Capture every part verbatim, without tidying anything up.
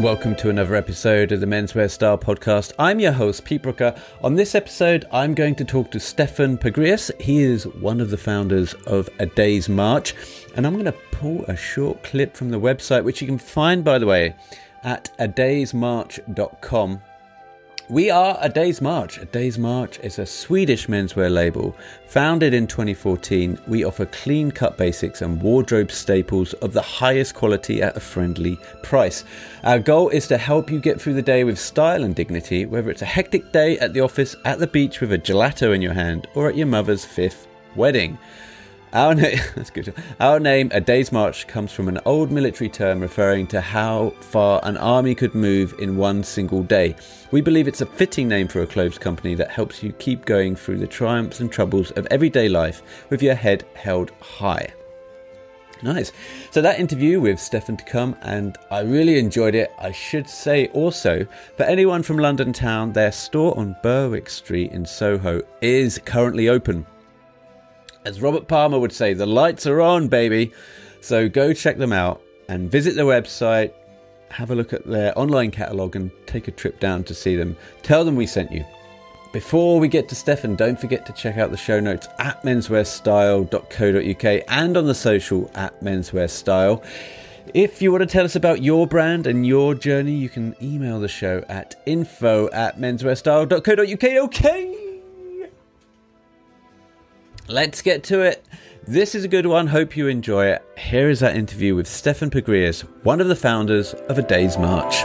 welcome to another episode of the Menswear Style Podcast. I'm your host, Pete Brooker. On this episode, I'm going to talk to Stefan Pagrius. He is one of the founders of A Day's March, and I'm going to pull a short clip from the website, which you can find, by the way, at a days march dot com. We are A Day's March. A Day's March is a Swedish menswear label. Founded in twenty fourteen, we offer clean-cut basics and wardrobe staples of the highest quality at a friendly price. Our goal is to help you get through the day with style and dignity, whether it's a hectic day at the office, at the beach with a gelato in your hand, or at your mother's fifth wedding. Our name, that's good. Our name, A Day's March, comes from an old military term referring to how far an army could move in one single day. We believe it's a fitting name for a clothes company that helps you keep going through the triumphs and troubles of everyday life with your head held high. Nice. So that interview with Stefan to come, and I really enjoyed it. I should say also, for anyone from London town, their store on Berwick Street in Soho is currently open. As Robert Palmer would say, the lights are on, baby. So go check them out and visit their website, have a look at their online catalogue and take a trip down to see them. Tell them we sent you. Before we get to Stefan, don't forget to check out the show notes at menswear style dot co dot uk and on the social at menswear style. If you want to tell us about your brand and your journey, you can email the show at info at menswear style dot co dot uk. Okay. Let's get to it. This is a good one. Hope you enjoy it. Here is that interview with Stefan Pagrius, one of the founders of A Day's March.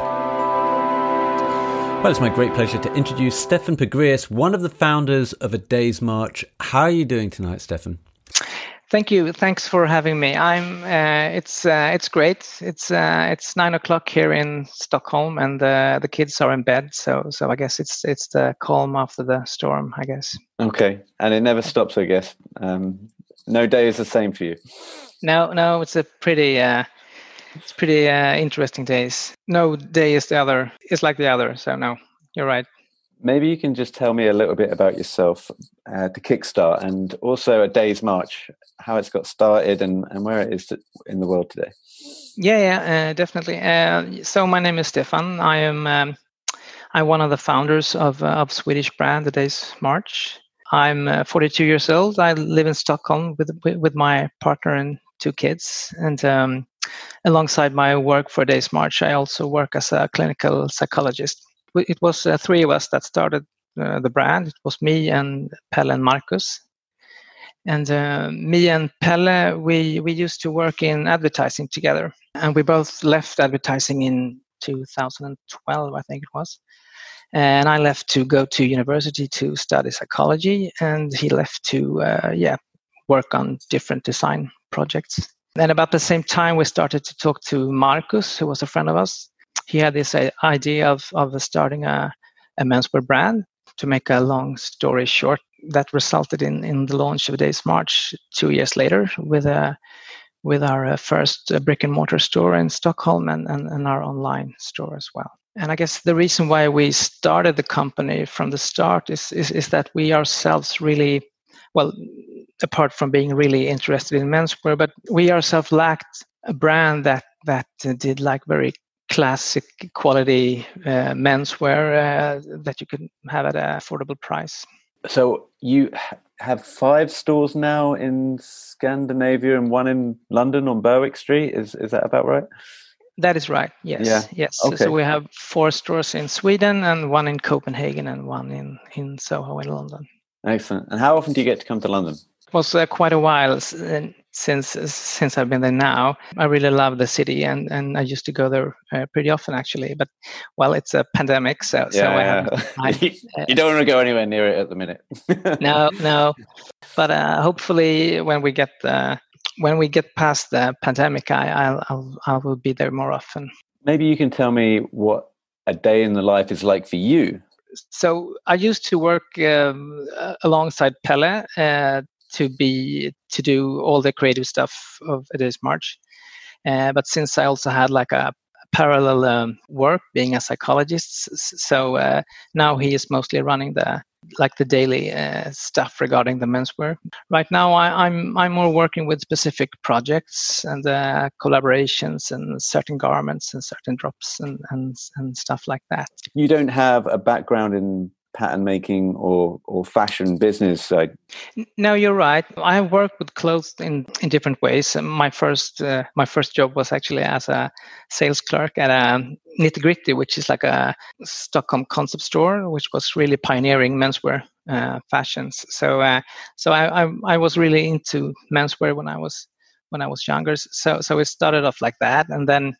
Well, it's my great pleasure to introduce Stefan Pagrius, one of the founders of A Day's March. How are you doing tonight, Stefan? Thank you. Thanks for having me. I'm. Uh, it's uh, it's great. It's uh, it's nine o'clock here in Stockholm, and uh, the kids are in bed. So so I guess it's it's the calm after the storm, I guess. Okay, and it never stops, I guess. Um, no day is the same for you. No, no, it's a pretty uh, it's pretty uh, interesting days. No day is the other. It's like the other. So no, you're right. Maybe you can just tell me a little bit about yourself uh, to kickstart, and also A Day's March, how it's got started and, and where it is to, in the world today. Yeah, yeah, uh, definitely. Uh, so my name is Stefan. I am um, I'm one of the founders of uh, of Swedish brand A Day's March. I'm uh, forty-two years old. I live in Stockholm with with my partner and two kids. And um, alongside my work for A Day's March, I also work as a clinical psychologist. It was uh, three of us that started uh, the brand. It was me and Pelle and Marcus. And uh, me and Pelle, we, we used to work in advertising together. And we both left advertising in two thousand twelve, I think it was. And I left to go to university to study psychology. And he left to, uh, yeah, work on different design projects. And about the same time, we started to talk to Marcus, who was a friend of us. He had this uh, idea of, of starting a, a menswear brand. To make a long story short, that resulted in, in the launch of A Day's March two years later with a with our uh, first uh, brick and mortar store in Stockholm and, and, and our online store as well. And I guess the reason why we started the company from the start is is, is that we ourselves really, well, apart from being really interested in menswear, but we ourselves lacked a brand that that uh, did like very classic quality uh, menswear uh, that you could have at an affordable price. So you ha- have five stores now in Scandinavia and one in London on Berwick Street. Is is that about right? That is right. Yes. Yeah. Yes. Okay. So we have four stores in Sweden and one in Copenhagen and one in, in Soho in London. Excellent. And how often do you get to come to London? It was uh, quite a while since since I've been there now. I really love the city, and, and I used to go there uh, pretty often actually. But well, it's a pandemic, so yeah, so I yeah. haven't. I, uh, you don't want to go anywhere near it at the minute. no, no. But uh, hopefully, when we get uh, when we get past the pandemic, I I'll, I'll I will be there more often. Maybe you can tell me what a day in the life is like for you. So I used to work um, alongside Pelle. Uh, to be to do all the creative stuff of A Day's March. Uh, but since I also had like a parallel um, work being a psychologist, so uh, now he is mostly running the like the daily uh, stuff regarding the menswear. Right now, I, I'm I'm more working with specific projects and uh, collaborations and certain garments and certain drops and, and and stuff like that. You don't have a background in pattern making or or fashion business. So. No, you're right. I have worked with clothes in, in different ways. My first uh, my first job was actually as a sales clerk at a Nitty Gritty, which is like a Stockholm concept store, which was really pioneering menswear uh, fashions. So uh, so I, I I was really into menswear when I was when I was younger. So so it started off like that, and then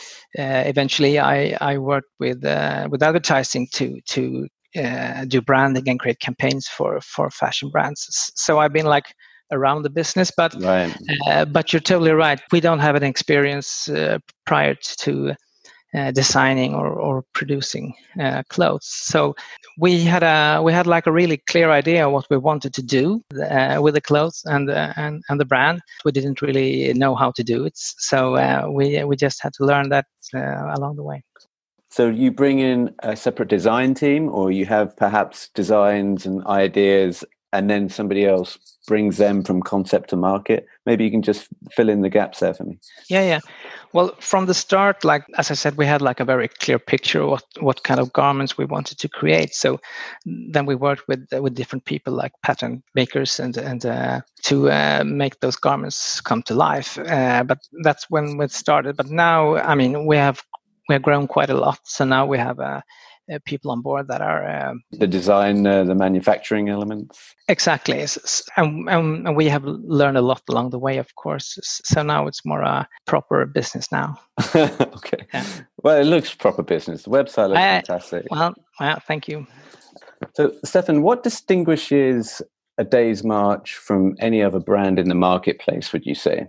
uh, eventually I I worked with uh, with advertising to to Uh, do branding and create campaigns for for fashion brands. So I've been like around the business, but right. uh, but you're totally right. We don't have any experience uh, prior to uh, designing or, or producing uh, clothes. So we had a we had like a really clear idea of what we wanted to do uh, with the clothes and uh, and and the brand. We didn't really know how to do it, so uh, we we just had to learn that uh, along the way. So you bring in a separate design team, or you have perhaps designs and ideas, and then somebody else brings them from concept to market? Maybe you can just fill in the gaps there for me. Yeah, yeah. Well, from the start, like as I said, we had like a very clear picture of what, what kind of garments we wanted to create. So then we worked with uh, with different people like pattern makers and and uh, to uh, make those garments come to life. Uh, but that's when it started. But now, I mean, we have we have grown quite a lot. So now we have uh, uh, people on board that are um, the design, uh, the manufacturing elements. Exactly, and, and and we have learned a lot along the way, of course. So now it's more a proper business now. Okay. Yeah. Well, it looks proper business. The website looks I, fantastic. Well, well, thank you. So, Stefan, what distinguishes A Day's March from any other brand in the marketplace, would you say?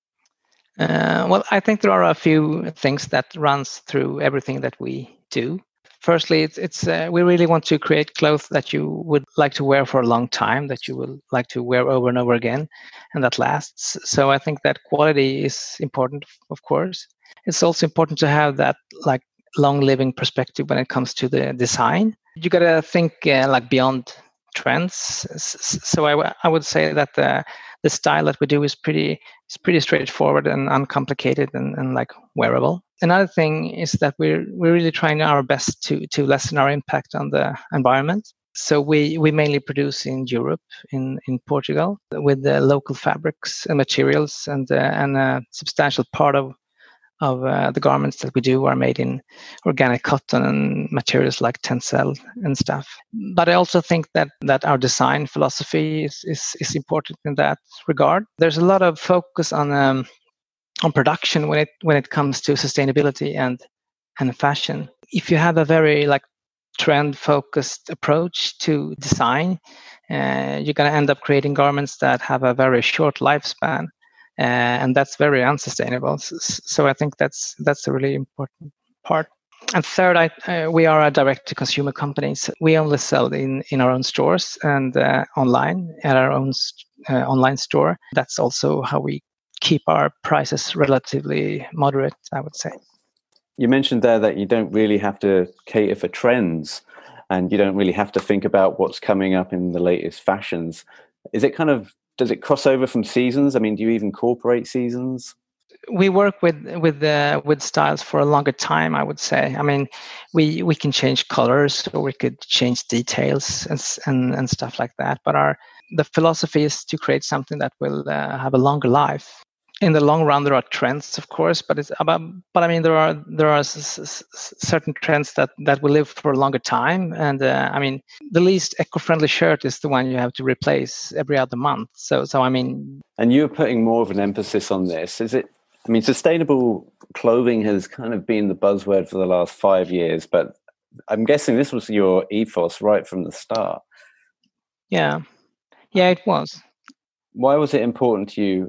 Uh, well, I think there are a few things that runs through everything that we do. Firstly, it's, it's uh, we really want to create clothes that you would like to wear for a long time, that you will like to wear over and over again, and that lasts. So I think that quality is important, of course. It's also important to have that like long-living perspective when it comes to the design. You got to think uh, like beyond trends. So I, I would say that the the style that we do is pretty is pretty straightforward and uncomplicated and, and like wearable. Another thing is that we're we're really trying our best to to lessen our impact on the environment. So we, we mainly produce in Europe, in, in Portugal, with the local fabrics and materials, and uh, and a substantial part of of uh, the garments that we do are made in organic cotton and materials like tencel and stuff. But I also think that that our design philosophy is is, is important in that regard. There's a lot of focus on um, on production when it when it comes to sustainability and and fashion. If you have a very like trend focused approach to design, uh, you're going to end up creating garments that have a very short lifespan. Uh, and that's very unsustainable. So, so I think that's that's a really important part. And third, I, uh, we are a direct-to-consumer company. So we only sell in, in our own stores and uh, online at our own uh, online store. That's also how we keep our prices relatively moderate, I would say. You mentioned there that you don't really have to cater for trends, and you don't really have to think about what's coming up in the latest fashions. Is it kind of Does it cross over from seasons? I mean, do you even incorporate seasons? We work with with uh, with styles for a longer time, I would say. I mean, we we can change colors, or we could change details and and, and stuff like that. But our the philosophy is to create something that will uh, have a longer life. In the long run, there are trends, of course, but it's about. But I mean, there are there are s- s- certain trends that, that will live for a longer time. And uh, I mean, the least eco-friendly shirt is the one you have to replace every other month. So, so I mean, and you're putting more of an emphasis on this. Is it? I mean, sustainable clothing has kind of been the buzzword for the last five years, but I'm guessing this was your ethos right from the start. Yeah, yeah, it was. Why was it important to you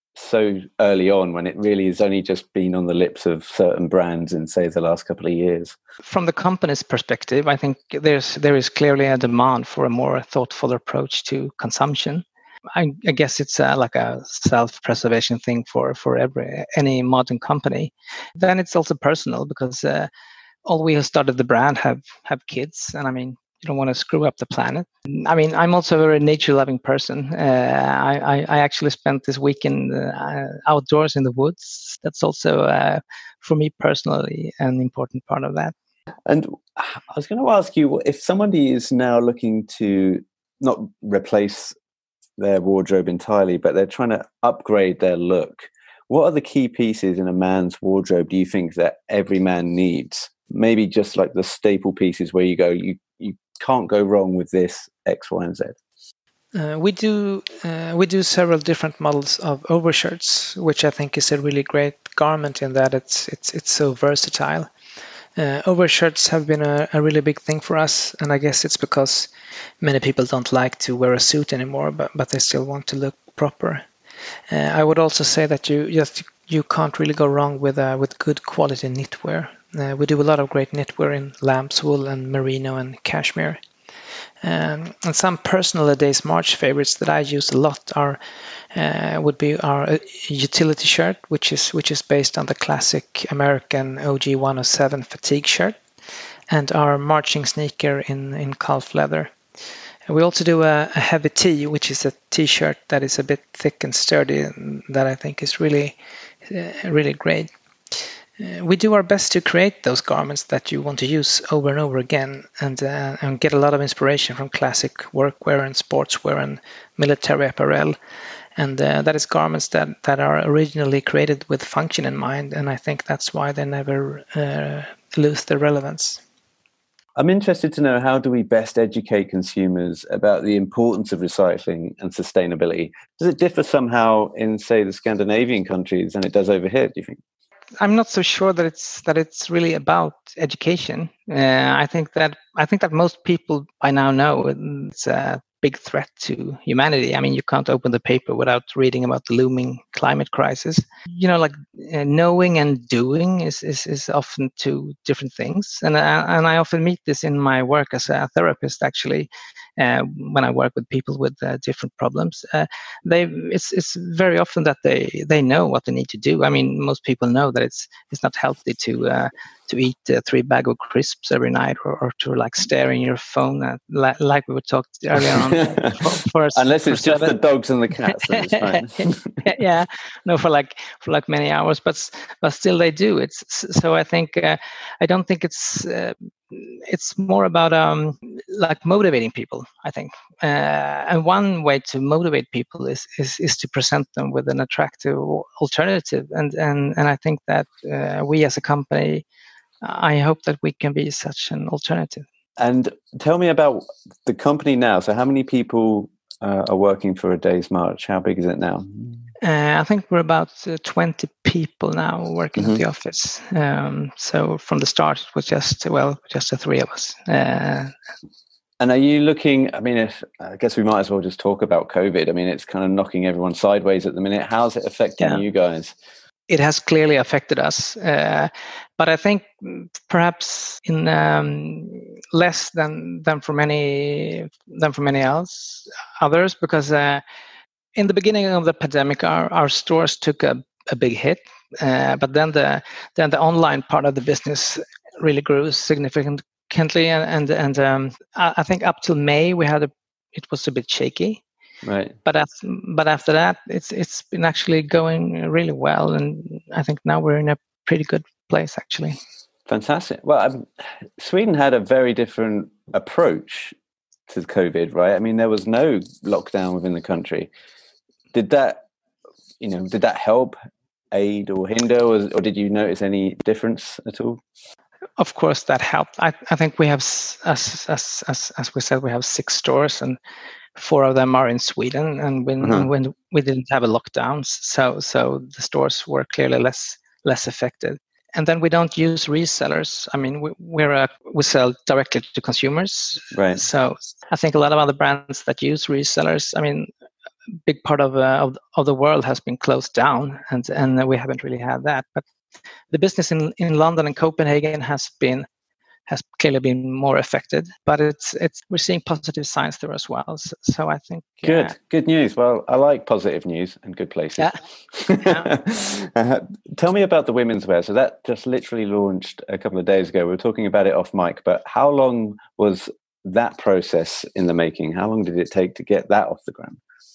so early on, when it really has only just been on the lips of certain brands in, say, the last couple of years? From the company's perspective, I think there's there is clearly a demand for a more thoughtful approach to consumption. I, I guess it's a, like a self-preservation thing for for every any modern company. Then it's also personal because uh, all we who started the brand have have kids, and I mean, you don't want to screw up the planet. I mean, I'm also a very nature-loving person. Uh, I, I, I actually spent this weekend uh, outdoors in the woods. That's also, uh, for me personally, an important part of that. And I was going to ask you, if somebody is now looking to not replace their wardrobe entirely, but they're trying to upgrade their look, what are the key pieces in a man's wardrobe do you think that every man needs? Maybe just like the staple pieces where you go, you, you can't go wrong with this X, Y, and Z. Uh, we do uh, we do several different models of overshirts, which I think is a really great garment in that it's it's it's so versatile. Uh, overshirts have been a, a really big thing for us, and I guess it's because many people don't like to wear a suit anymore, but but they still want to look proper. Uh, I would also say that you just you can't really go wrong with uh, with good quality knitwear. Uh, we do a lot of great knitwear in lamb's wool and merino and cashmere. Um, and some personal A Day's March favorites that I use a lot are uh, would be our utility shirt, which is which is based on the classic American O G one oh seven fatigue shirt, and our marching sneaker in in calf leather. And we also do a, a heavy tee, which is a t-shirt that is a bit thick and sturdy, and that I think is really uh, really great. Uh, we do our best to create those garments that you want to use over and over again, and uh, and get a lot of inspiration from classic workwear and sportswear and military apparel. And uh, that is garments that, that are originally created with function in mind, and I think that's why they never uh, lose their relevance. I'm interested to know, how do we best educate consumers about the importance of recycling and sustainability? Does it differ somehow in, say, the Scandinavian countries than it does over here, do you think? I'm not so sure that it's that it's really about education. Uh, I think that I think that most people by now know it's a big threat to humanity. I mean, you can't open the paper without reading about the looming climate crisis. You know, like uh, knowing and doing is, is is often two different things, and I, and I often meet this in my work as a therapist. Actually, uh, when I work with people with uh, different problems, uh, they it's it's very often that they they know what they need to do. I mean, most people know that it's it's not healthy to uh, to eat uh, three bag of crisps every night, or, or to like stare in your phone at, like, like we were talked earlier on. for, for, Unless it's just seven. the dogs and the cats, then it's fine. Yeah, no, for like for like many hours, but but still they do. It's so I think uh, I don't think it's uh, it's more about um like motivating people. I think, uh, and one way to motivate people is is is to present them with an attractive alternative, and and and I think that uh, we as a company, I hope that we can be such an alternative. And tell me about the company now. So how many people uh, are working for A Day's March? How big is it now? Uh, I think we're about uh, twenty people now working mm-hmm. at the office. Um, so from the start, it was just, well, just the three of us. Uh, and are you looking, I mean, if I guess we might as well just talk about COVID. I mean, it's kind of knocking everyone sideways at the minute. How's it affecting yeah. you guys? It has clearly affected us, uh, but I think perhaps in um, less than than for many than for many else others, because uh, in the beginning of the pandemic, our, our stores took a, a big hit, uh, but then the then the online part of the business really grew significantly, and and, and um, I, I think up till May we had a it was a bit shaky. Right. But after, but after that, it's it's been actually going really well, and I think now we're in a pretty good place, actually. Fantastic. Well, um, Sweden had a very different approach to COVID, right? I mean, there was no lockdown within the country. Did that, you know, did that help, aid, or hinder, or, or did you notice any difference at all? Of course, that helped. I I think we have, as as as as we said, we have six stores, and four of them are in Sweden, and when uh-huh. when we didn't have a lockdown, so so the stores were clearly less less affected. And then we don't use resellers. I mean, we, we're a, we sell directly to consumers. Right. So I think a lot of other brands that use resellers, I mean, a big part of uh, of, of the world has been closed down, and and we haven't really had that. But the business in in London and Copenhagen has been. has clearly been more affected, but it's it's we're seeing positive signs there as well. So, so I think good, uh, good news. Well, I like positive news and good places. Yeah. yeah. uh, tell me about the women's wear. So that just literally launched a couple of days ago. We were talking about it off mic, but how long was that process in the making? How long did it take to get that off the ground?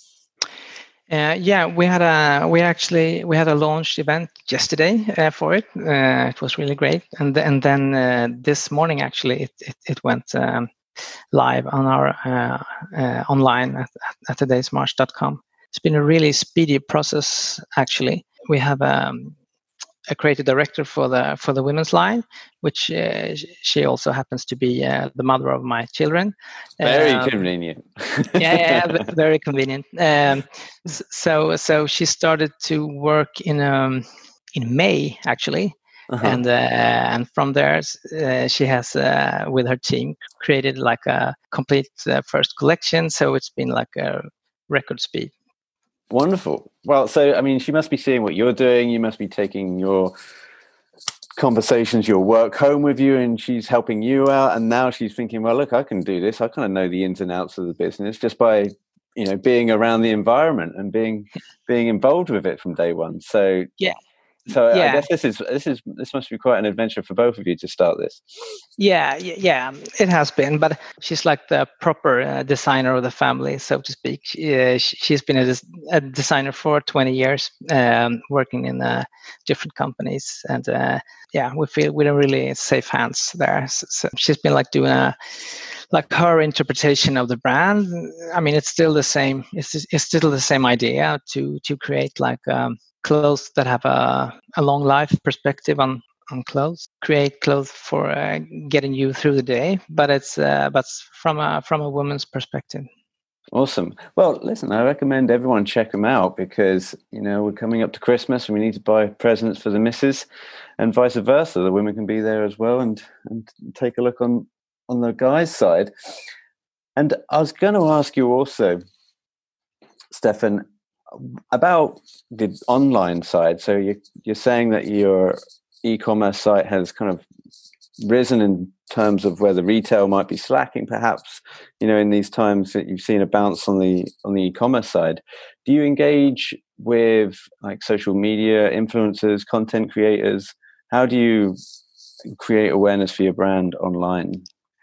Uh, yeah, we had a we actually we had a launch event yesterday uh, for it. Uh, it was really great, and and then uh, this morning actually it it, it went um, live on our uh, uh, online at, at a days march dot com. It's been a really speedy process. Actually, we have um, a creative director for the for the women's line, which uh, she also happens to be uh, the mother of my children. Very um, convenient. yeah, yeah, very convenient. Um, so so she started to work in um, in May actually, uh-huh. and uh, and from there uh, she has uh, with her team created like a complete uh, first collection. So it's been like a record speed. Wonderful. Well, so, I mean, she must be seeing what you're doing. You must be taking your conversations, your work home with you, and she's helping you out. And now she's thinking, well, look, I can do this. I kind of know the ins and outs of the business just by, you know, being around the environment and being being involved with it from day one. So, yeah. So yeah. I guess this is this is this must be quite an adventure for both of you to start this. Yeah, yeah, it has been. But she's like the proper uh, designer of the family, so to speak. She, uh, she's been a, des- a designer for twenty years, um, working in uh, different companies, and uh, yeah, we feel we're in really safe hands there. So, so she's been like doing a like her interpretation of the brand. I mean, it's still the same. It's it's still the same idea to to create like. Um, clothes that have a, a long life perspective on, on clothes, create clothes for uh, getting you through the day, but it's uh, but from a from a woman's perspective. Awesome. Well, listen, I recommend everyone check them out because, you know, we're coming up to Christmas and we need to buy presents for the missus and vice versa. The women can be there as well and, and take a look on, on the guys' side. And I was going to ask you also, Stefan, about the online side. So you, you're saying that your e-commerce site has kind of risen in terms of where the retail might be slacking, perhaps, you know, in these times that you've seen a bounce on the on the e-commerce side. Do you engage with like social media influencers, content creators? How do you create awareness for your brand online?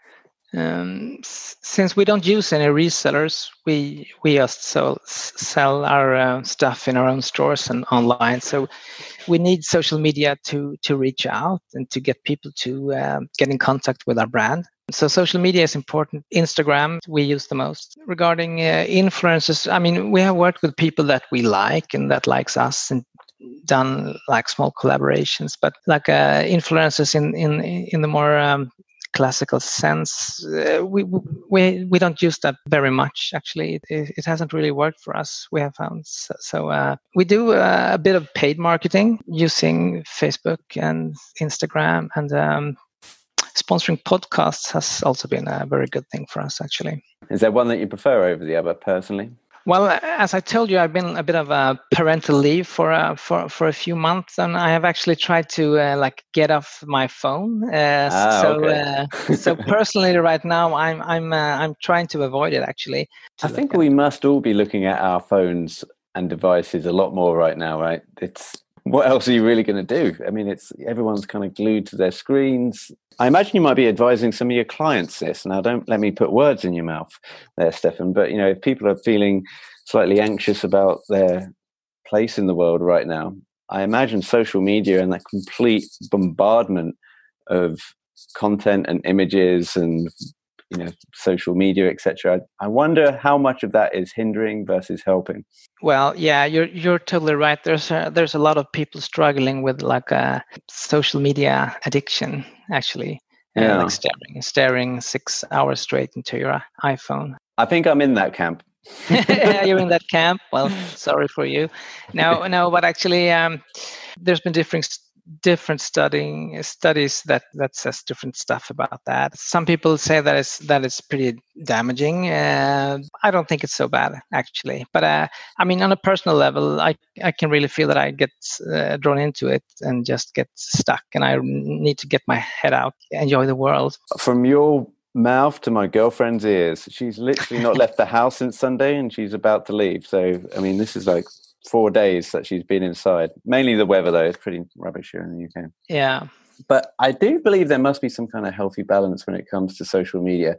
Um, s- since we don't use any resellers, we we just sell sell our uh, stuff in our own stores and online. So we need social media to to reach out and to get people to uh, get in contact with our brand. So social media is important. Instagram we use the most. Regarding uh, influencers, I mean, we have worked with people that we like and that likes us and done like small collaborations. But like uh, influencers in in in the more um, classical sense, uh, we we we don't use that very much. Actually, it, it hasn't really worked for us. We have found so, so uh, we do uh, a bit of paid marketing using Facebook and Instagram, and um, sponsoring podcasts has also been a very good thing for us. Actually, is there one that you prefer over the other personally? Well, as I told you, I've been a bit of a parental leave for uh, for for a few months, and I have actually tried to uh, like get off my phone. Uh, ah, so, okay. uh, so personally, right now, I'm I'm uh, I'm trying to avoid it. Actually, I think we must all be looking at our phones and devices a lot more right now, right? It's what else are you really going to do? I mean, it's everyone's kind of glued to their screens. I imagine you might be advising some of your clients this. Now, don't let me put words in your mouth there, Stefan, but, you know, if people are feeling slightly anxious about their place in the world right now, I imagine social media and that complete bombardment of content and images and, you know, social media, et cetera. I wonder how much of that is hindering versus helping. Well, yeah, you're you're totally right. There's a, there's a lot of people struggling with like a social media addiction, actually, yeah. uh, like staring staring six hours straight into your iPhone. I think I'm in that camp. You're in that camp. Well, sorry for you. No, no, but actually, um, there's been different different studying studies that that says different stuff about that. Some people say that it's that it's pretty damaging. Uh, I don't think it's so bad actually, but uh, I mean, on a personal level, I I can really feel that I get uh, drawn into it and just get stuck, and I need to get my head out, enjoy the world. From your mouth to my girlfriend's ears, she's literally not left the house since Sunday, and she's about to leave. So, I mean, this is like four days that she's been inside. Mainly the weather, though. It's pretty rubbish here in the U K. Yeah. But I do believe there must be some kind of healthy balance when it comes to social media.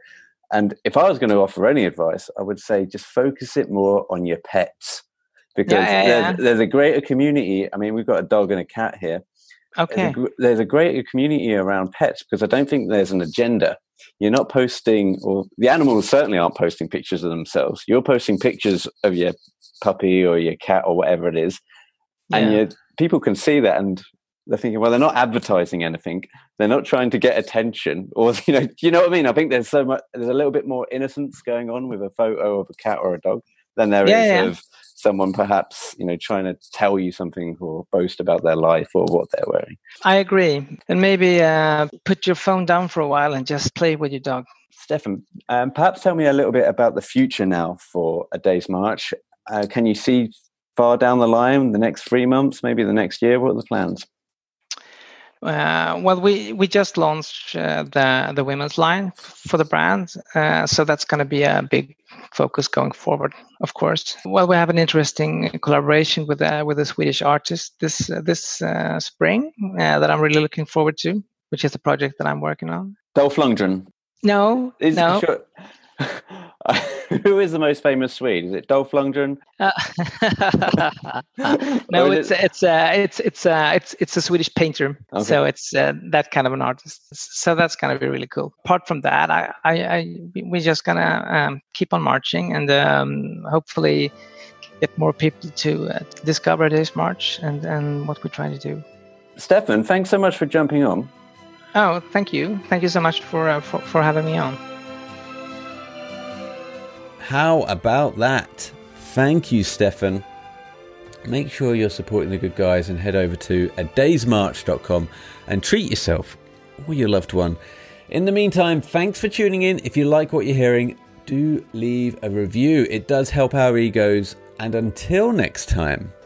And if I was going to offer any advice, I would say just focus it more on your pets, because yeah, yeah, there's, yeah. there's a greater community. I mean, we've got a dog and a cat here. Okay. There's a, there's a greater community around pets, because I don't think there's an agenda. You're not posting, or the animals certainly aren't posting pictures of themselves. You're posting pictures of your puppy or your cat or whatever it is. And Yeah. you, people can see that, and they're thinking, well, they're not advertising anything. They're not trying to get attention, or, you know, you know what I mean? I think there's so much, there's a little bit more innocence going on with a photo of a cat or a dog than there Yeah, is yeah. of someone perhaps, you know, trying to tell you something or boast about their life or what they're wearing. I agree. And maybe uh, put your phone down for a while and just play with your dog. Stefan, um, perhaps tell me a little bit about the future now for A Day's March. Uh, can you see far down the line, the next three months, maybe the next year? What are the plans? Uh, well, we, we just launched uh, the the women's line for the brand, uh, so that's going to be a big focus going forward, of course. Well, we have an interesting collaboration with uh, with a Swedish artist this uh, this uh, spring uh, that I'm really looking forward to, which is the project that I'm working on. Dolph Lundgren. No, Is, no. Sure. Who is the most famous Swede? Is it Dolph Lundgren? Uh, no, it's it? it's uh, it's it's uh, it's it's a Swedish painter, okay. So it's uh, that kind of an artist. So that's gonna be really cool. Apart from that, I, I, I we're just gonna um, keep on marching and um, hopefully get more people to uh, discover this march and and what we're trying to do. Stefan, thanks so much for jumping on. Oh, thank you, thank you so much for uh, for, for having me on. How about that? Thank you, Stefan. Make sure you're supporting the good guys and head over to a days march dot com and treat yourself or your loved one. In the meantime, thanks for tuning in. If you like what you're hearing, do leave a review. It does help our egos. And until next time,